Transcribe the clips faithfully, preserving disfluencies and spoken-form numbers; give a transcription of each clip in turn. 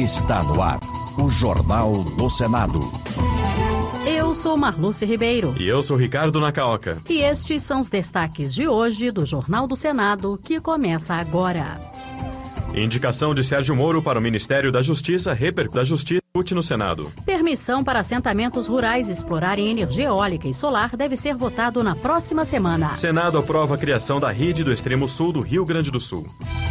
Está no ar, o Jornal do Senado. Eu sou Marluce Ribeiro. E eu sou Ricardo Nacaoca. E estes são os destaques de hoje do Jornal do Senado, que começa agora. Indicação de Sérgio Moro para o Ministério da Justiça repercute da Justiça no Senado. Permissão para assentamentos rurais explorarem energia eólica e solar deve ser votado na próxima semana. Senado aprova a criação da rede do extremo sul do Rio Grande do Sul.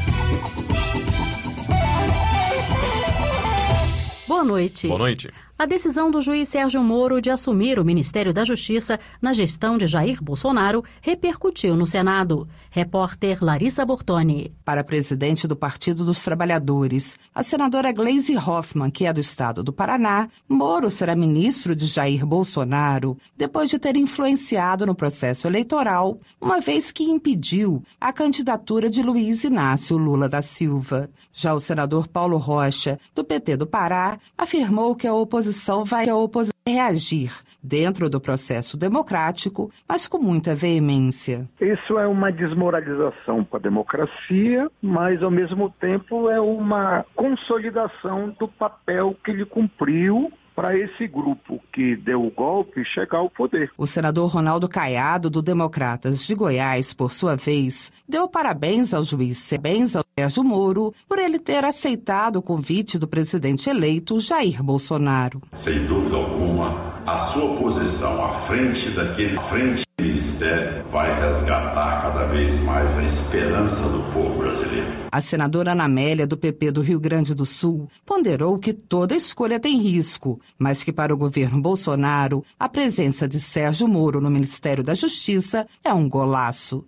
Boa noite. Boa noite. A decisão do juiz Sérgio Moro de assumir o Ministério da Justiça na gestão de Jair Bolsonaro repercutiu no Senado. Repórter Larissa Bortoni. Para a presidente do Partido dos Trabalhadores, a senadora Gleisi Hoffmann, que é do estado do Paraná, Moro será ministro de Jair Bolsonaro depois de ter influenciado no processo eleitoral, uma vez que impediu a candidatura de Luiz Inácio Lula da Silva. Já o senador Paulo Rocha, do P T do Pará, afirmou que a oposição vai a oposição reagir dentro do processo democrático, mas com muita veemência. Isso é uma desmoralização para a democracia, mas ao mesmo tempo é uma consolidação do papel que ele cumpriu para esse grupo que deu o golpe chegar ao poder. O senador Ronaldo Caiado, do Democratas de Goiás, por sua vez, deu parabéns ao juiz parabéns ao Sérgio Moro por ele ter aceitado o convite do presidente eleito Jair Bolsonaro. Sem dúvida alguma, a sua posição à frente daquele frente do ministério vai resgatar cada vez mais a esperança do povo brasileiro. A senadora Ana Amélia, do P P do Rio Grande do Sul, ponderou que toda escolha tem risco, mas que para o governo Bolsonaro, a presença de Sérgio Moro no Ministério da Justiça é um golaço.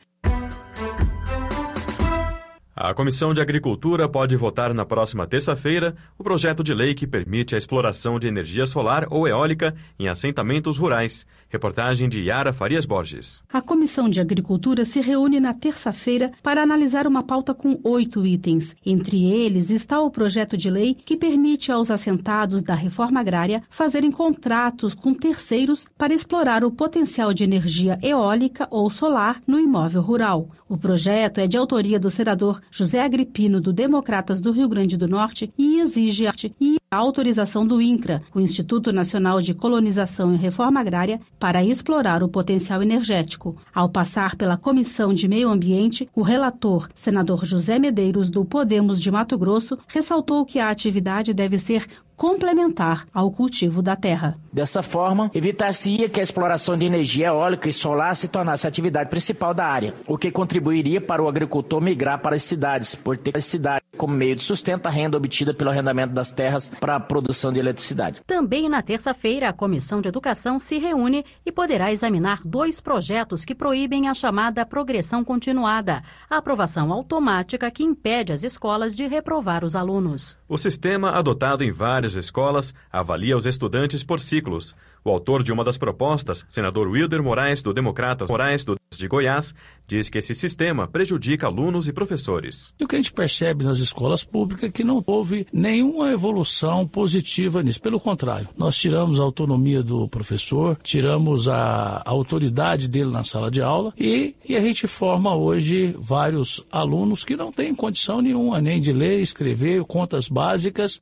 A Comissão de Agricultura pode votar na próxima terça-feira o projeto de lei que permite a exploração de energia solar ou eólica em assentamentos rurais. Reportagem de Yara Farias Borges. A Comissão de Agricultura se reúne na terça-feira para analisar uma pauta com oito itens. Entre eles está o projeto de lei que permite aos assentados da reforma agrária fazerem contratos com terceiros para explorar o potencial de energia eólica ou solar no imóvel rural. O projeto é de autoria do senador José Agripino, do Democratas do Rio Grande do Norte, e exige a autorização do INCRA, o Instituto Nacional de Colonização e Reforma Agrária, para explorar o potencial energético. Ao passar pela Comissão de Meio Ambiente, o relator, senador José Medeiros, do Podemos de Mato Grosso, ressaltou que a atividade deve ser complementar ao cultivo da terra. Dessa forma, evitar-se-ia que a exploração de energia eólica e solar se tornasse a atividade principal da área, o que contribuiria para o agricultor migrar para as cidades, por ter as cidades como meio de sustento a renda obtida pelo arrendamento das terras para a produção de eletricidade. Também na terça-feira, a Comissão de Educação se reúne e poderá examinar dois projetos que proíbem a chamada progressão continuada, a aprovação automática que impede as escolas de reprovar os alunos. O sistema, adotado em várias escolas, avalia os estudantes por ciclos. O autor de uma das propostas, senador Wilder Moraes, do Democratas Moraes, do de Goiás, diz que esse sistema prejudica alunos e professores. E o que a gente percebe nas escolas públicas é que não houve nenhuma evolução positiva nisso. Pelo contrário, nós tiramos a autonomia do professor, tiramos a, a autoridade dele na sala de aula e, e a gente forma hoje vários alunos que não têm condição nenhuma, nem de ler, escrever, contas básicas.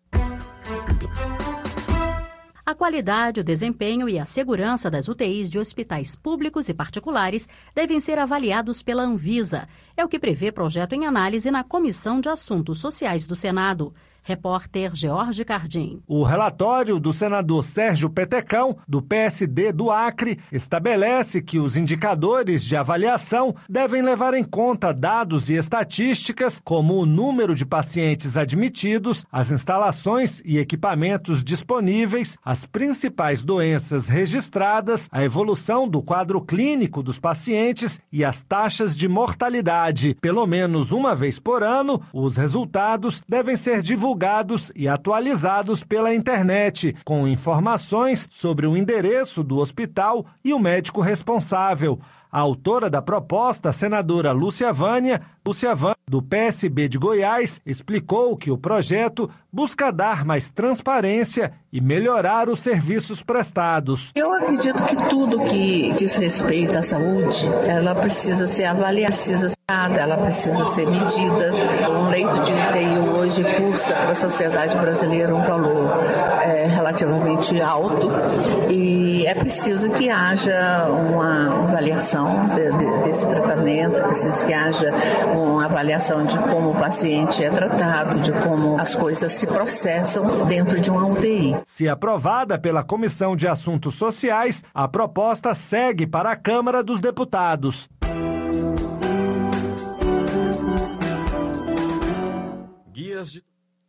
A qualidade, o desempenho e a segurança das U T Is de hospitais públicos e particulares devem ser avaliados pela Anvisa. É o que prevê projeto em análise na Comissão de Assuntos Sociais do Senado. Repórter George Cardim. O relatório do senador Sérgio Petecão, do P S D do Acre, estabelece que os indicadores de avaliação devem levar em conta dados e estatísticas como o número de pacientes admitidos, as instalações e equipamentos disponíveis, as principais doenças registradas, a evolução do quadro clínico dos pacientes e as taxas de mortalidade. Pelo menos uma vez por ano, os resultados devem ser divulgados divulgados e atualizados pela internet, com informações sobre o endereço do hospital e o médico responsável. A autora da proposta, a senadora Lúcia Vânia, Lúcia Vânia, do P S B de Goiás, explicou que o projeto busca dar mais transparência e melhorar os serviços prestados. Eu acredito que tudo que diz respeito à saúde, ela precisa ser avaliada, precisa ser ela precisa ser medida. Um leito de U T I hoje custa para a sociedade brasileira um valor é, relativamente alto e é preciso que haja uma avaliação de, de, desse tratamento, é preciso que haja uma avaliação de como o paciente é tratado, de como as coisas se processam dentro de uma U T I. Se aprovada pela Comissão de Assuntos Sociais, a proposta segue para a Câmara dos Deputados. Guias de...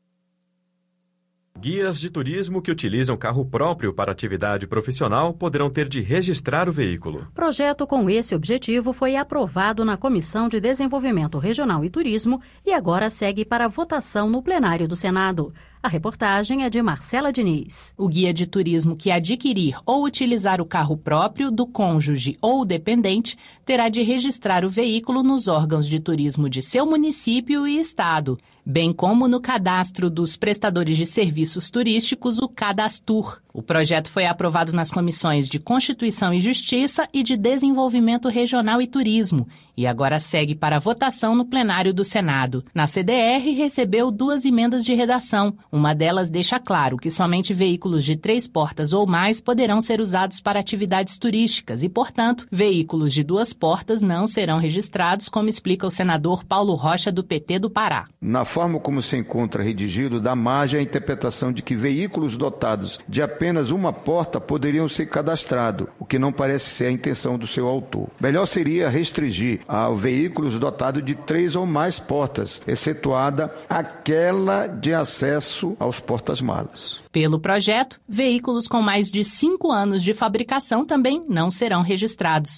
Guias de turismo que utilizam carro próprio para atividade profissional poderão ter de registrar o veículo. Projeto com esse objetivo foi aprovado na Comissão de Desenvolvimento Regional e Turismo e agora segue para votação no plenário do Senado. A reportagem é de Marcela Diniz. O guia de turismo que adquirir ou utilizar o carro próprio do cônjuge ou dependente terá de registrar o veículo nos órgãos de turismo de seu município e estado, bem como no cadastro dos prestadores de serviços turísticos, o Cadastur. O projeto foi aprovado nas comissões de Constituição e Justiça e de Desenvolvimento Regional e Turismo e agora segue para votação no plenário do Senado. Na C D R, recebeu duas emendas de redação. Uma delas deixa claro que somente veículos de três portas ou mais poderão ser usados para atividades turísticas e, portanto, veículos de duas portas não serão registrados, como explica o senador Paulo Rocha, do P T do Pará. Na forma como se encontra redigido, dá margem à interpretação de que veículos dotados de apenas uma porta poderiam ser cadastrados, o que não parece ser a intenção do seu autor. Melhor seria restringir a veículos dotados de três ou mais portas, excetuada aquela de acesso aos portas-malas. Pelo projeto, veículos com mais de cinco anos de fabricação também não serão registrados.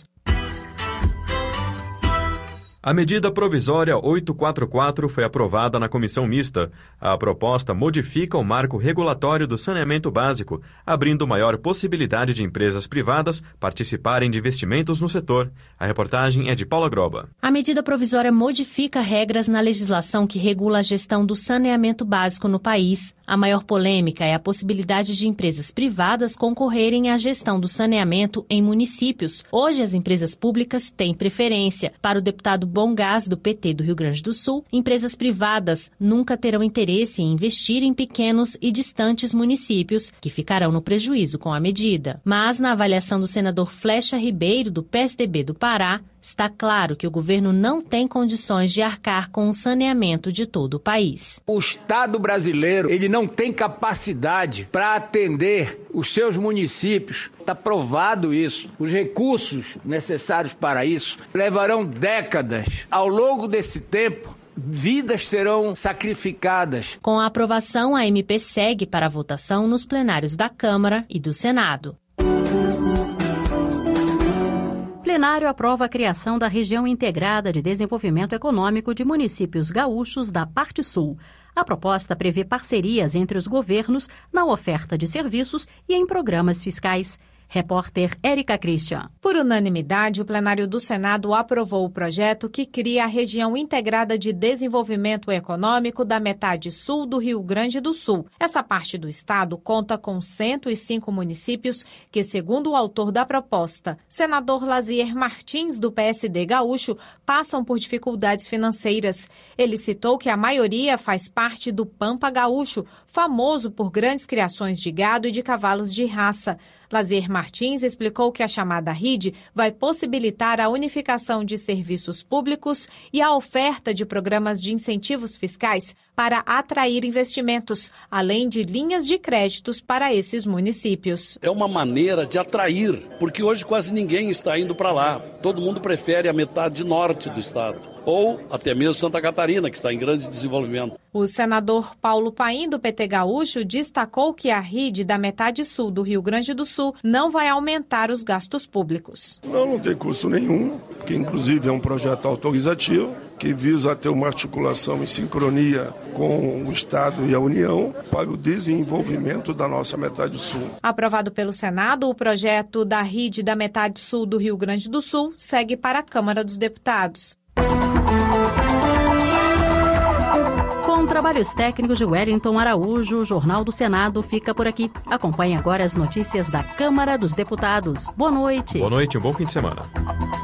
A medida provisória oitocentos e quarenta e quatro foi aprovada na comissão mista. A proposta modifica o marco regulatório do saneamento básico, abrindo maior possibilidade de empresas privadas participarem de investimentos no setor. A reportagem é de Paula Groba. A medida provisória modifica regras na legislação que regula a gestão do saneamento básico no país. A maior polêmica é a possibilidade de empresas privadas concorrerem à gestão do saneamento em municípios. Hoje, as empresas públicas têm preferência. Para o deputado Bom Gás, do P T do Rio Grande do Sul, empresas privadas nunca terão interesse em investir em pequenos e distantes municípios, que ficarão no prejuízo com a medida. Mas, na avaliação do senador Flecha Ribeiro, do P S D B do Pará, está claro que o governo não tem condições de arcar com o saneamento de todo o país. O Estado brasileiro, ele não tem capacidade para atender os seus municípios. Está provado isso. Os recursos necessários para isso levarão décadas. Ao longo desse tempo, vidas serão sacrificadas. Com a aprovação, a M P segue para a votação nos plenários da Câmara e do Senado. O plenário aprova a criação da Região Integrada de Desenvolvimento Econômico de Municípios Gaúchos da Parte Sul. A proposta prevê parcerias entre os governos na oferta de serviços e em programas fiscais. Repórter Érica Christian. Por unanimidade, o plenário do Senado aprovou o projeto que cria a Região Integrada de Desenvolvimento Econômico da metade sul do Rio Grande do Sul. Essa parte do estado conta com cento e cinco municípios que, segundo o autor da proposta, senador Lazier Martins, do P S D gaúcho, passam por dificuldades financeiras. Ele citou que a maioria faz parte do Pampa Gaúcho, famoso por grandes criações de gado e de cavalos de raça. Lazier Martins explicou que a chamada R I D vai possibilitar a unificação de serviços públicos e a oferta de programas de incentivos fiscais para atrair investimentos, além de linhas de créditos para esses municípios. É uma maneira de atrair, porque hoje quase ninguém está indo para lá. Todo mundo prefere a metade norte do estado, ou até mesmo Santa Catarina, que está em grande desenvolvimento. O senador Paulo Paim, do P T gaúcho, destacou que a R I D da metade sul do Rio Grande do Sul não vai aumentar os gastos públicos. Não, não tem custo nenhum, que inclusive é um projeto autorizativo, que visa ter uma articulação em sincronia com o Estado e a União para o desenvolvimento da nossa metade sul. Aprovado pelo Senado, o projeto da R I D da metade sul do Rio Grande do Sul segue para a Câmara dos Deputados. Contra trabalhos técnicos de Wellington Araújo, o Jornal do Senado fica por aqui. Acompanhe agora as notícias da Câmara dos Deputados. Boa noite. Boa noite, um bom fim de semana.